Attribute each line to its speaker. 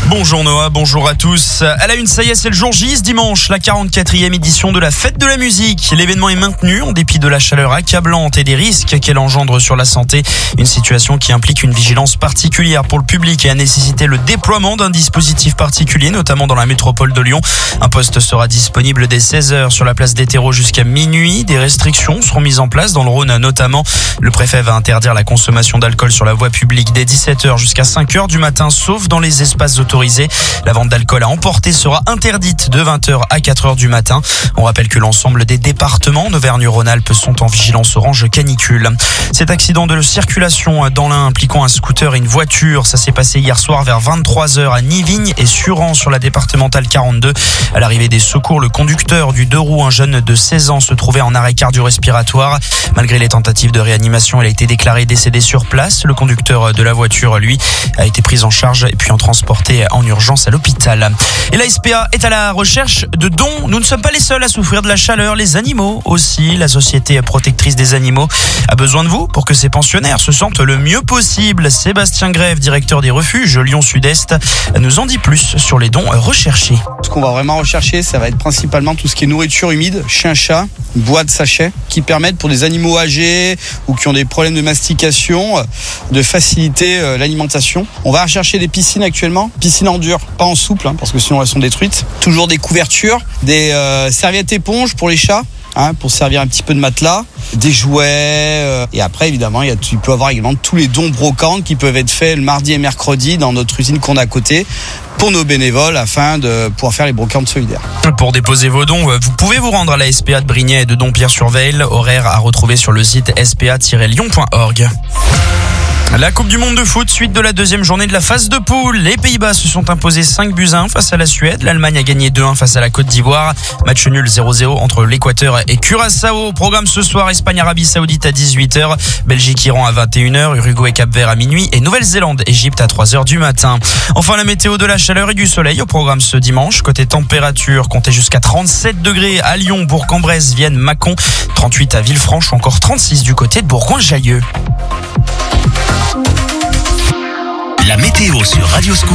Speaker 1: Bonjour Noah, bonjour à tous. À la une, ça y est, c'est le jour J, ce dimanche, la 44e édition de la Fête de la musique. L'événement est maintenu en dépit de la chaleur accablante et des risques qu'elle engendre sur la santé. Une situation qui implique une vigilance particulière pour le public et a nécessité le déploiement d'un dispositif particulier, notamment dans la métropole de Lyon. Un poste sera disponible dès 16h sur la place des terreaux jusqu'à minuit. Des restrictions seront mises en place dans le Rhône notamment. Le préfet va interdire la consommation d'alcool sur la voie publique dès 17h jusqu'à 5h du matin, sauf dans les espaces autorisés. La vente d'alcool à emporter sera interdite de 20h à 4h du matin. On rappelle que l'ensemble des départements d'Auvergne-Rhône-Alpes sont en vigilance orange canicule. Cet accident de circulation dans l'Ain impliquant un scooter et une voiture, ça s'est passé hier soir vers 23h à Nivignes et Suran sur la départementale 42. À l'arrivée des secours, le conducteur du 2 roues, un jeune de 16 ans, se trouvait en arrêt cardio-respiratoire. Malgré les tentatives de réanimation, il a été déclaré décédé sur place. Le conducteur de la voiture, lui, a été pris en charge et puis transporté en urgence à l'hôpital. Et la SPA est à la recherche de dons. Nous ne sommes pas les seuls à souffrir de la chaleur, les animaux aussi. La Société protectrice des animaux a besoin de vous pour que ses pensionnaires se sentent le mieux possible. Sébastien Grève, directeur des refuges Lyon Sud-Est, nous en dit plus sur les dons recherchés.
Speaker 2: Ce qu'on va vraiment rechercher, ça va être principalement tout ce qui est nourriture humide, chien-chat, boîtes, sachets, qui permettent pour des animaux âgés ou qui ont des problèmes de mastication, de faciliter l'alimentation. On va rechercher des piscines actuellement, piscines en dur, pas en souple, parce que sinon elles sont détruites. Toujours des couvertures, des serviettes éponges pour les chats, pour servir un petit peu de matelas, des jouets. Et après, évidemment, tu peux avoir également tous les dons brocantes qui peuvent être faits le mardi et mercredi dans notre usine qu'on a à côté pour nos bénévoles afin de pouvoir faire les brocantes solidaires.
Speaker 1: Pour déposer vos dons, vous pouvez vous rendre à la SPA de Brignais et de Dompierre-sur-Veyle. Horaire à retrouver sur le site spa-lyon.org. La Coupe du Monde de foot, suite de la deuxième journée de la phase de poule. Les Pays-Bas se sont imposés 5-1 face à la Suède. L'Allemagne a gagné 2-1 face à la Côte d'Ivoire. Match nul 0-0 entre l'Équateur et Curaçao. Programme ce soir, Espagne-Arabie Saoudite à 18h, Belgique-Iran à 21h, Uruguay et Cap-Vert à minuit et Nouvelle-Zélande-Égypte à 3h du matin. Enfin, la météo de la chaleur et du soleil au programme ce dimanche. Côté température, comptez jusqu'à 37 degrés à Lyon, Bourg-en-Bresse, Vienne, Mâcon, 38 à Villefranche ou encore 36 du côté de Bourgoin-Jallieu.
Speaker 3: La météo sur Radio Scoop.